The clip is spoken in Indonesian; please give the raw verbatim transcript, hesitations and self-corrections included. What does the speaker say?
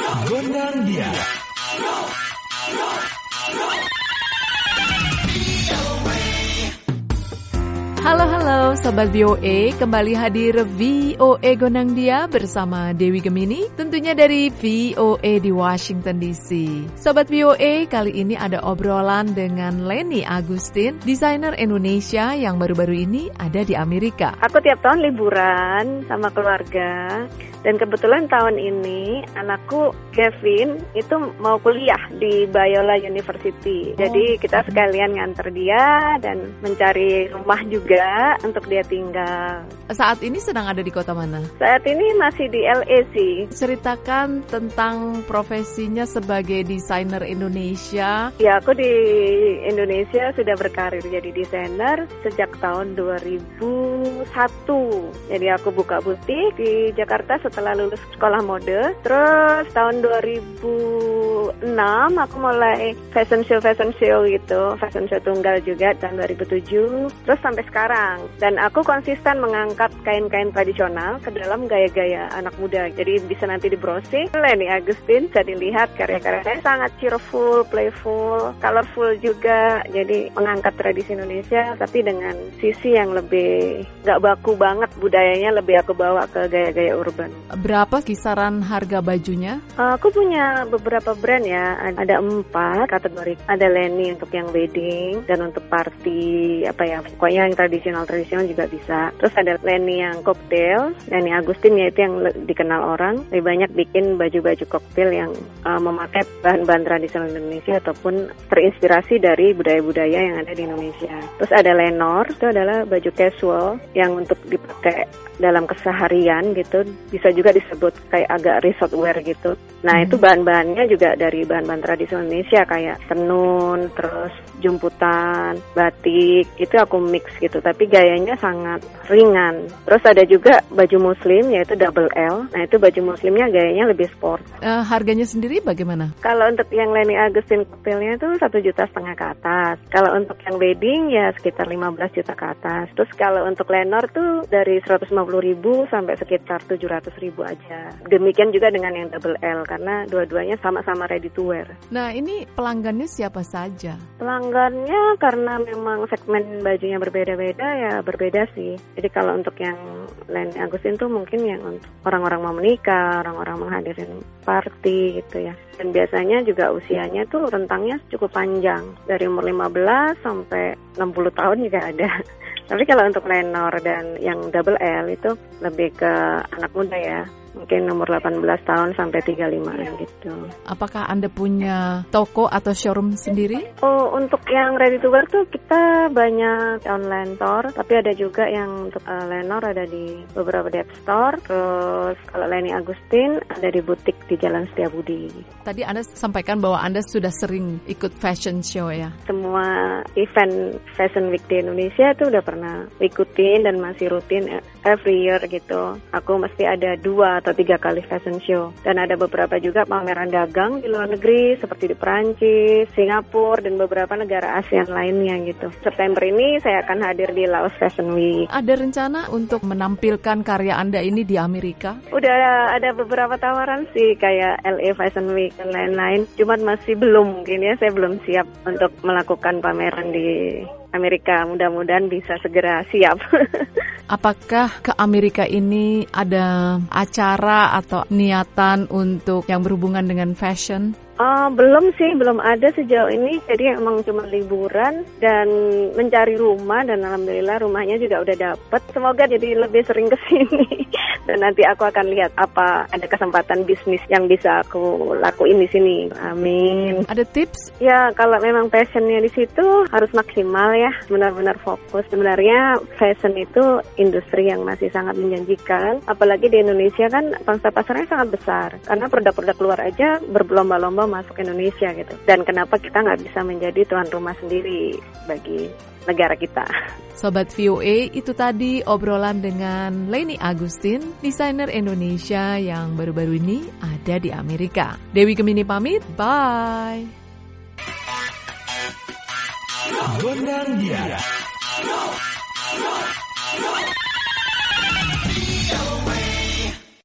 Gondang dia. Halo halo Sobat V O A, kembali hadir V O A Gondang Dia bersama Dewi Gemini, tentunya dari V O A di Washington D C. Sobat V O A, kali ini ada obrolan dengan Leni Agustin, desainer Indonesia yang baru-baru ini ada di Amerika. Aku tiap tahun liburan sama keluarga. Dan kebetulan tahun ini anakku Kevin itu mau kuliah di Biola University. Oh. Jadi kita sekalian nganter dia dan mencari rumah juga untuk dia tinggal. Saat ini sedang ada di kota mana? Saat ini masih di L A sih. Ceritakan tentang profesinya sebagai desainer Indonesia. Ya, aku di Indonesia sudah berkarir jadi desainer sejak tahun dua ribu satu. Jadi aku buka butik di Jakarta setelah lulus sekolah mode. Terus tahun dua ribu enam aku mulai fashion show fashion show gitu, fashion show tunggal juga tahun dua ribu tujuh. Terus sampai sekarang. Dan aku konsisten mengangkat kain-kain tradisional ke dalam gaya-gaya anak muda. Jadi bisa nanti di browsing Leni Agustin, bisa dilihat karya-karya saya sangat cheerful, playful, colorful juga. Jadi mengangkat tradisi Indonesia tapi dengan sisi yang lebih gak baku banget, budayanya lebih aku bawa ke gaya-gaya urban. Berapa kisaran harga bajunya? Uh, aku punya beberapa brand ya, ada empat kategori. Ada Leni untuk yang wedding dan untuk party, apa ya, pokoknya yang tradisional-tradisional juga bisa. Terus ada Leni yang cocktail, Leni Agustin yaitu yang le- dikenal orang. Lebih banyak bikin baju-baju cocktail yang uh, memakai bahan-bahan tradisional Indonesia ataupun terinspirasi dari budaya-budaya yang ada di Indonesia. Terus ada Lenor, itu adalah baju casual yang untuk dipakai dalam keseharian gitu, bisa juga disebut kayak agak resort wear gitu. Nah hmm. itu bahan-bahannya juga dari bahan-bahan tradisional Indonesia kayak tenun, terus jumputan, batik, itu aku mix gitu, tapi gayanya sangat ringan. Terus ada juga baju muslim yaitu double L, nah itu baju muslimnya gayanya lebih sport. Uh, harganya sendiri bagaimana? Kalau untuk yang Leni Agustin cocktailnya itu satu juta setengah ke atas. Kalau untuk yang wedding ya sekitar lima belas juta ke atas. Terus kalau untuk Lenor tuh dari seratus lima puluh ribu sampai sekitar tujuh ratus ribu aja. Demikian juga dengan yang double L karena dua-duanya sama-sama ready to wear. Nah ini pelanggannya siapa saja? Pelanggannya karena memang segmen bajunya berbeda-beda ya berbeda sih. Jadi kalau untuk yang Leni Agustin tuh mungkin yang untuk orang-orang mau menikah, orang-orang menghadirin party gitu ya. Dan biasanya juga usianya tuh rentangnya cukup panjang. Dari umur lima belas sampai enam puluh tahun juga ada. Tapi kalau untuk Lenor dan yang double L itu lebih ke anak muda ya. Mungkin umur delapan belas tahun sampai tiga puluh lima gitu. Apakah Anda punya toko atau showroom sendiri? Oh, untuk yang ready to wear tuh kita banyak online store, tapi ada juga yang untuk uh, Lenor ada di beberapa dep store. Terus kalau Leni Agustin ada di butik di Jalan Setiabudi. Tadi Anda sampaikan bahwa Anda sudah sering ikut fashion show ya? Semua event Fashion Week di Indonesia tuh udah pernah ikutin dan masih rutin every year gitu. Aku mesti ada dua atau tiga kali fashion show. Dan ada beberapa juga pameran dagang di luar negeri seperti di Perancis, Singapura, dan beberapa negara ASEAN lainnya gitu. September ini saya akan hadir di Laos Fashion Week. Ada rencana untuk menampilkan karya Anda ini di Amerika? Udah ada beberapa tawaran sih kayak L A Fashion Week dan lain-lain. Cuma masih belum mungkin ya, saya belum siap untuk melakukan pameran di Amerika. Mudah-mudahan bisa segera siap. Apakah ke Amerika ini ada acara atau niatan untuk yang berhubungan dengan fashion? Uh, belum sih, belum ada sejauh ini. Jadi emang cuma liburan dan mencari rumah, dan alhamdulillah rumahnya juga udah dapet. Semoga jadi lebih sering kesini. Dan nanti aku akan lihat apa ada kesempatan bisnis yang bisa aku lakuin di sini. Amin. Ada tips? Ya, kalau memang passionnya di situ harus maksimal ya, benar-benar fokus. Sebenarnya fashion itu industri yang masih sangat menjanjikan. Apalagi di Indonesia kan pangsa pasarnya sangat besar. Karena produk-produk luar aja berlomba-lomba masuk Indonesia gitu. Dan kenapa kita nggak bisa menjadi tuan rumah sendiri bagi negara kita? Sobat V O A, itu tadi obrolan dengan Leni Agustin, desainer Indonesia yang baru-baru ini ada di Amerika. Dewi Gemini pamit, bye. Gondang dia.